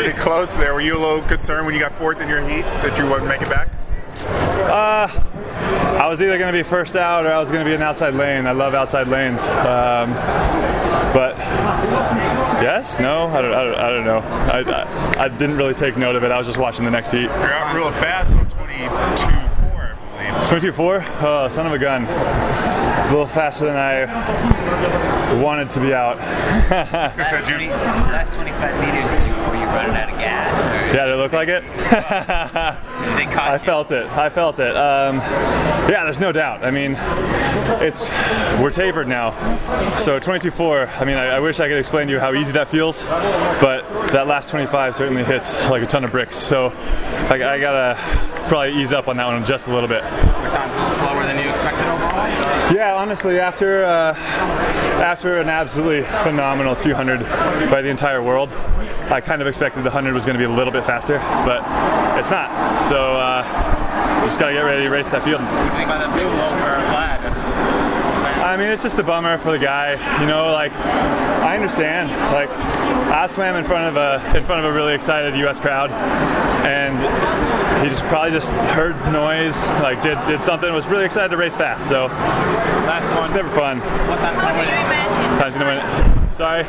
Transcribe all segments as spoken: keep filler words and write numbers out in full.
pretty close there. Were you a little concerned when you got fourth in your heat that you wouldn't make it back? Uh, I was either going to be first out or I was going to be an outside lane. I love outside lanes. Um, but yes, no, I don't, I don't, I don't know. I, I, I didn't really take note of it. I was just watching the next heat. You're out real fast on twenty-two four, I believe. twenty-two four? Oh, son of a gun. It's a little faster than I wanted to be out. last, twenty, last twenty-five meters, did you, were you running out of gas? Or? Yeah, did it look like it? They caught I you. felt it. I felt it. Um, yeah, there's no doubt. I mean, it's we're tapered now. So twenty-two four, I mean, I, I wish I could explain to you how easy that feels, but that last twenty-five certainly hits like a ton of bricks. So I, I gotta probably ease up on that one just a little bit. Were times slower than you expected overall? Yeah, honestly, after uh, after an absolutely phenomenal two hundred by the entire world, I kind of expected the one hundred was going to be a little bit faster, but it's not. So uh, just got to get ready to race that field. What do you think about that big blow for Vlad? I mean, it's just a bummer for the guy. You know, like I understand. Like I swam in front of a in front of a really excited U S crowd, and he just probably just heard noise, like did did something, was really excited to race fast. So Last one. it's never fun. What time's gonna win it? Time's gonna win it. Sorry.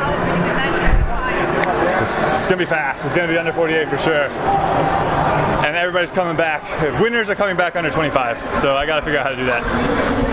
It's, it's gonna be fast. It's gonna be under forty-eight for sure. And everybody's coming back. Winners are coming back under twenty-five. So I gotta figure out how to do that.